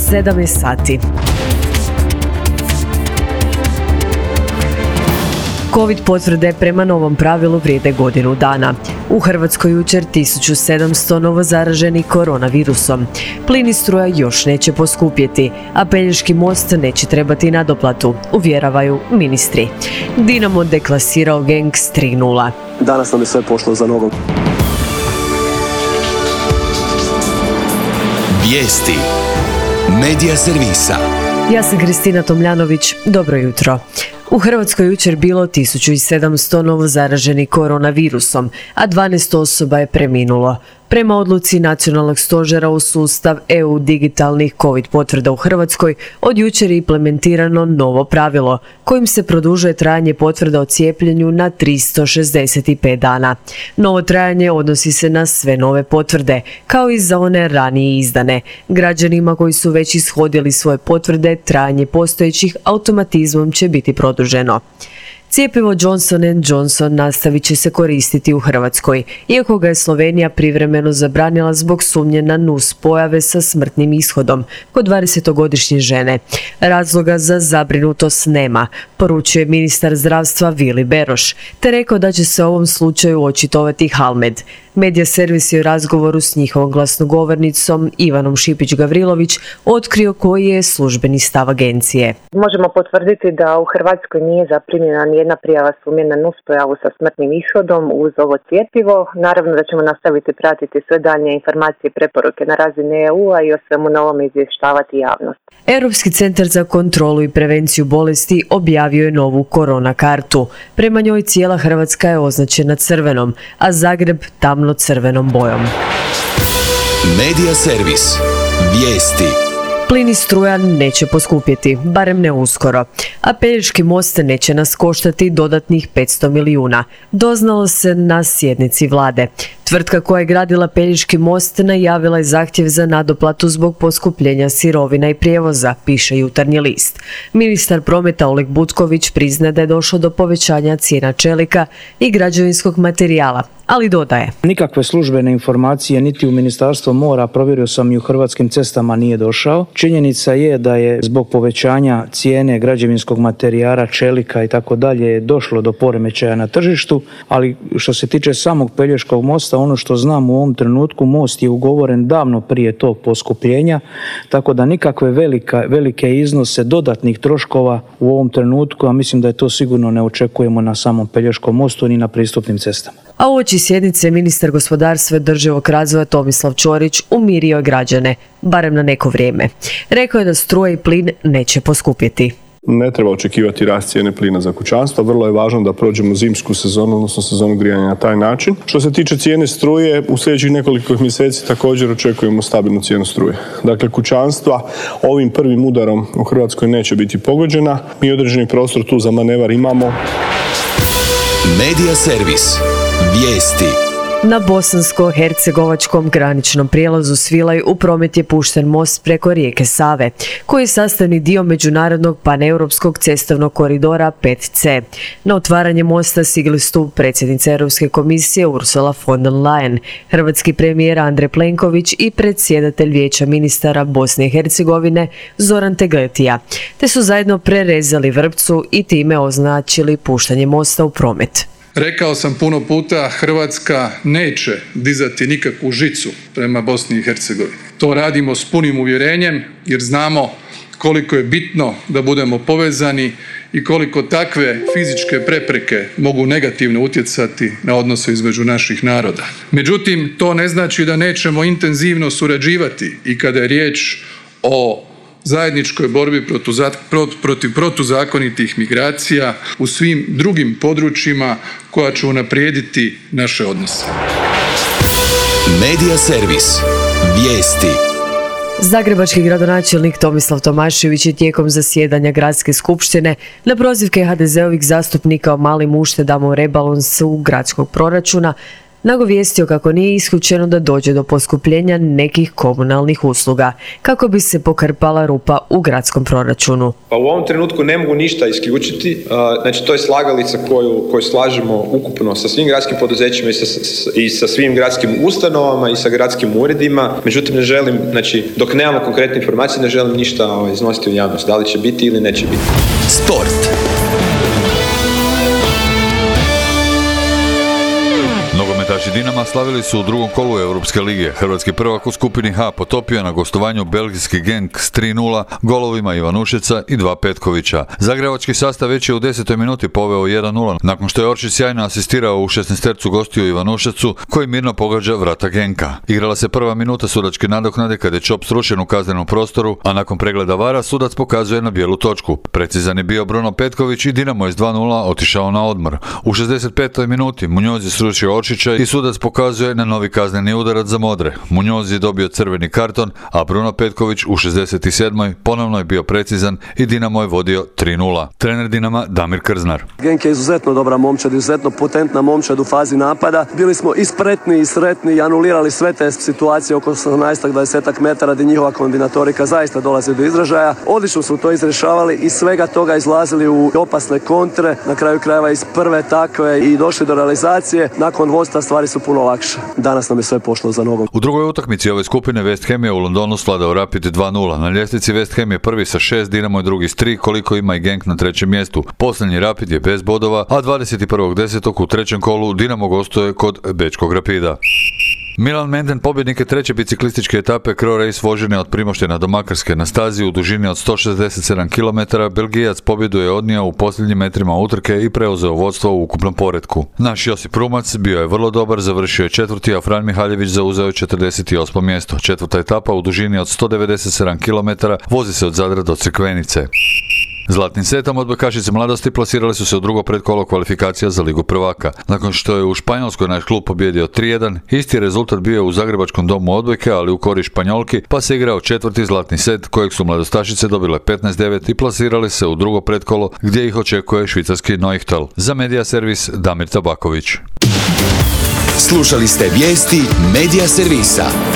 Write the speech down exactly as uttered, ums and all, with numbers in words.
sedam je sati. Covid potvrde prema novom pravilu vrijede godinu dana. U Hrvatskoj jučer tisuću sedamsto novozaraženih koronavirusom. Plin i struja još neće poskupjeti, a Pelješki most neće trebati nadoplatu, uvjeravaju ministri. Dinamo deklasirao Genk s tri nula. Danas nam je sve pošlo za nogom. Vijesti Medija servisa. Ja sam Kristina Tomljanović, dobro jutro. U Hrvatskoj jučer bilo tisuću sedamsto novozaraženih koronavirusom, a dvanaest osoba je preminulo. Prema odluci Nacionalnog stožera u sustav E U digitalnih Covid potvrda u Hrvatskoj od jučer je implementirano novo pravilo, kojim se produžuje trajanje potvrda o cijepljenju na tristo šezdeset pet dana. Novo trajanje odnosi se na sve nove potvrde, kao i za one ranije izdane. Građanima koji su već ishodili svoje potvrde, trajanje postojećih automatizmom će biti produženo. Cjepivo Johnson and Johnson nastavit će se koristiti u Hrvatskoj, iako ga je Slovenija privremeno zabranila zbog sumnje na nus pojave sa smrtnim ishodom kod dvadesetogodišnje žene. Razloga za zabrinutost nema, poručuje ministar zdravstva Vili Beroš, te rekao da će se o ovom slučaju očitovati Halmed. Medija servis je u razgovoru s njihovom glasnogovornicom Ivanom Šipić-Gavrilović otkrio koji je službeni stav agencije. Možemo potvrditi da u Hrvatskoj nije zaprimljena nijedna prijava sumnje na nuspojavu sa smrtnim ishodom uz ovo cjepivo. Naravno da ćemo nastaviti pratiti sve daljnje informacije i preporuke na razini E U-a i o svemu novome izvještavati javnost. Europski centar za kontrolu i prevenciju bolesti objavio je novu korona kartu. Prema njoj cijela Hrvatska je označena crvenom, a Zagreb tamno crvenom bojom. Medija servis. Vijesti. Plin i struja neće poskupjeti, barem ne uskoro, a Pelješki most neće nas koštati dodatnih petsto milijuna. Doznalo se na sjednici vlade. Tvrtka koja je gradila Pelješki most najavila je zahtjev za nadoplatu zbog poskupljenja sirovina i prijevoza, piše Jutarnji list. Ministar prometa Oleg Butković prizna da je došlo do povećanja cijena čelika i građevinskog materijala, ali dodaje: nikakve službene informacije niti u Ministarstvo mora, provjerio sam i u Hrvatskim cestama, nije došao. Činjenica je da je zbog povećanja cijene građevinskog materijala, čelika i tako dalje došlo do poremećaja na tržištu, ali što se tiče samog Pelješkog mosta, ono što znam u ovom trenutku, most je ugovoren davno prije tog poskupljenja, tako da nikakve velika, velike iznose dodatnih troškova u ovom trenutku, a mislim da je to sigurno ne očekujemo na samom Pelješkom mostu ni na pristupnim cestama. A uoči sjednice ministar gospodarstva i održivog razvoja Tomislav Ćorić umirio je građane, barem na neko vrijeme. Rekao je da struja i plin neće poskupjeti. Ne treba očekivati rast cijene plina za kućanstva. Vrlo je važno da prođemo zimsku sezonu, odnosno sezonu grijanja na taj način. Što se tiče cijene struje, u sljedećih nekoliko mjeseci također očekujemo stabilnu cijenu struje. Dakle, kućanstva ovim prvim udarom u Hrvatskoj neće biti pogođena. Mi određeni prostor tu za manevar imamo. Medija servis. Vijesti. Na bosansko-hercegovačkom graničnom prijelazu Svilaj u promet je pušten most preko rijeke Save, koji je sastavni dio međunarodnog paneuropskog cestovnog koridora pet ce. Na otvaranje mosta stigli su predsjednica Europske komisije Ursula von der Leyen, hrvatski premijer Andrej Plenković i predsjedatelj Vijeća ministara Bosne i Hercegovine Zoran Tegletija, te su zajedno prerezali vrpcu i time označili puštanje mosta u promet. Rekao sam puno puta, Hrvatska neće dizati nikakvu žicu prema Bosni i Hercegovini. To radimo s punim uvjerenjem jer znamo koliko je bitno da budemo povezani i koliko takve fizičke prepreke mogu negativno utjecati na odnose između naših naroda. Međutim, to ne znači da nećemo intenzivno surađivati i kada je riječ o zajedničkoj borbi protiv protuzakonitih migracija u svim drugim područjima koja će unaprijediti naše odnose. Medija servis. Vijesti. Zagrebački gradonačelnik Tomislav Tomašević je tijekom zasjedanja gradske skupštine na prozivke ha de zeovih zastupnika o malim uštedama u rebalansu gradskog proračuna nagovijestio kako nije isključeno da dođe do poskupljenja nekih komunalnih usluga, kako bi se pokrpala rupa u gradskom proračunu. Pa u ovom trenutku ne mogu ništa isključiti, znači to je slagalica koju, koju slažemo ukupno sa svim gradskim poduzećima i sa, i sa svim gradskim ustanovama i sa gradskim uredima, međutim ne želim, znači dok nemamo konkretne informacije ne želim ništa ovaj, iznositi u javnost, da li će biti ili neće biti. Sport. Nogometaši Dinama slavili su u drugom kolu Europske lige. Hrvatski prvak u skupini H potopio na gostovanju belgijski Genk s tri nula golovima Ivanušeca i dva Petkovića. Zagrebački sastav već je u desetoj minuti poveo jedan nula, nakon što je Oršić sjajno asistirao u šesnaestercu gostiju Ivanušecu, koji mirno pogađa vrata Genka. Igrala se prva minuta sudačke nadoknade kad je čop srušen u kaznenom prostoru, a nakon pregleda vara sudac pokazuje na bijelu točku. Precizan je bio Bruno Petković i Dinamo je s dva nula otišao na odmor. U šezdeset petoj minuti Muñoz je srušio Oršića i sudac pokazuje na novi kazneni udarac za modre. Muñoz je dobio crveni karton, a Bruno Petković u šezdeset sedmoj ponovno je bio precizan i Dinamo je vodio tri nula. Trener Dinama Damir Krznar. Genk je izuzetno dobra momčad, izuzetno potentna momčad u fazi napada. Bili smo i spretni i sretni i anulirali sve te situacije oko osamnaest do dvadeset metara gdje njihova kombinatorika zaista dolazi do izražaja. Odlično su to izrešavali i svega toga izlazili u opasne kontre, na kraju krajeva iz prve takve i došli do realizacije. Nakon vodstva stvari su puno lakše. Danas nam je sve pošlo za nogom. U drugoj utakmici ove skupine West Ham je u Londonu svladao Rapid dva nula. Na ljestvici West Ham je prvi sa šest, Dinamo je drugi s tri, koliko ima i Genk na trećem mjestu. Posljednji Rapid je bez bodova, a dvadeset prvog desetog u trećem kolu Dinamo gostuje kod bečkog Rapida. Milan Menden, pobjednik je treće biciklističke etape Kro Race vožene od Primoštena do Makarske na stazi u dužini od sto šezdeset sedam kilometara. Belgijac pobjedu je odnio u posljednjim metrima utrke i preuzeo vodstvo u ukupnom poretku. Naš Josip Rumac bio je vrlo dobar, završio je četvrti, a Fran Mihaljević zauzeo je četrdeset osmo mjesto. Četvrta etapa u dužini od sto devedeset sedam kilometara vozi se od Zadra do Crikvenice. Zlatnim setom odbojkašice mladosti plasirali su se u drugo predkolo kvalifikacija za Ligu prvaka. Nakon što je u Španjolskoj naš klub pobjedio tri jedan, isti rezultat bio u Zagrebačkom domu odbojke, ali u korist Španjolki, pa se igrao četvrti zlatni set kojeg su mladostašice dobile petnaest devet i plasirali se u drugo predkolo gdje ih očekuje švicarski Neuchtel. Za Medija servis Damir Tabaković. Slušali ste vijesti Medija servisa.